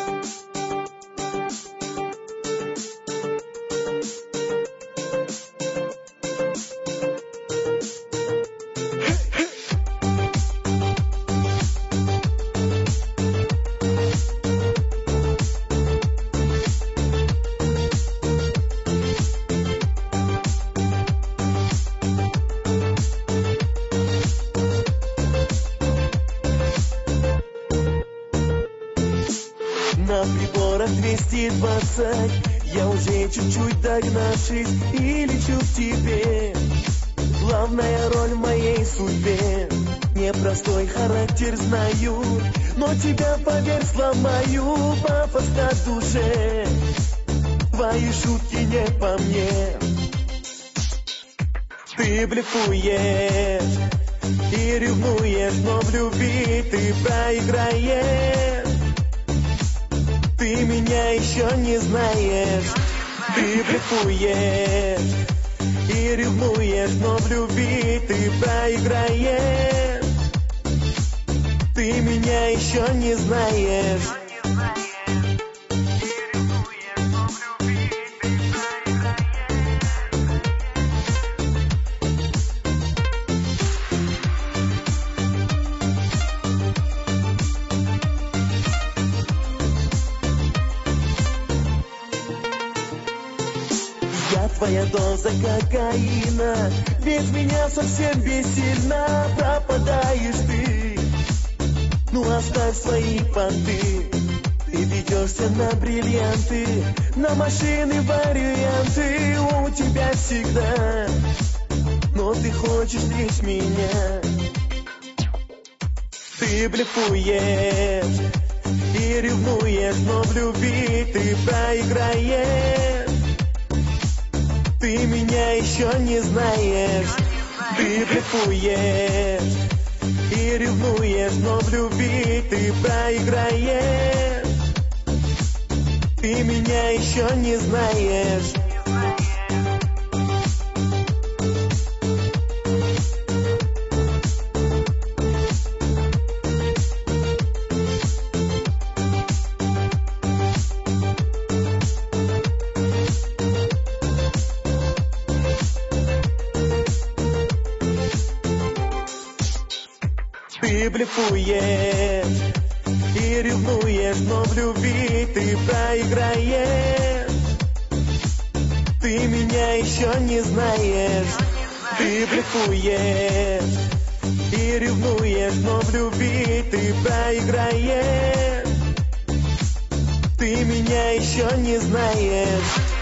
На приборах 220, я уже чуть-чуть догнавшись и лечу к тебе. Главная роль в моей судьбе, непростой характер знаю, но тебя, поверь, сломаю, пафос на душе, твои шутки не по мне. Ты блефуешь и ревнуешь, но в любви ты проиграешь. Ты меня еще не знаешь, ты блефуешь и ревнуешь, но в любви ты проиграешь. Ты меня еще не знаешь. Я твоя доза кокаина, без меня совсем бессильно пропадаешь ты. Ну оставь свои понты, ты ведешься на бриллианты, на машины варианты у тебя всегда, но ты хочешь лишь меня. Ты блефуешь и ревнуешь, но в любви ты проиграешь. Ты меня еще не знаешь, ты блефуешь и ревнуешь, но в любви ты проиграешь. Ты меня еще не знаешь. Ты блефуешь и ревнуешь, но в любви ты проиграешь. Ты меня еще не знаешь. Ты блефуешь и ревнуешь, но в любви ты проиграешь. Ты меня еще не знаешь.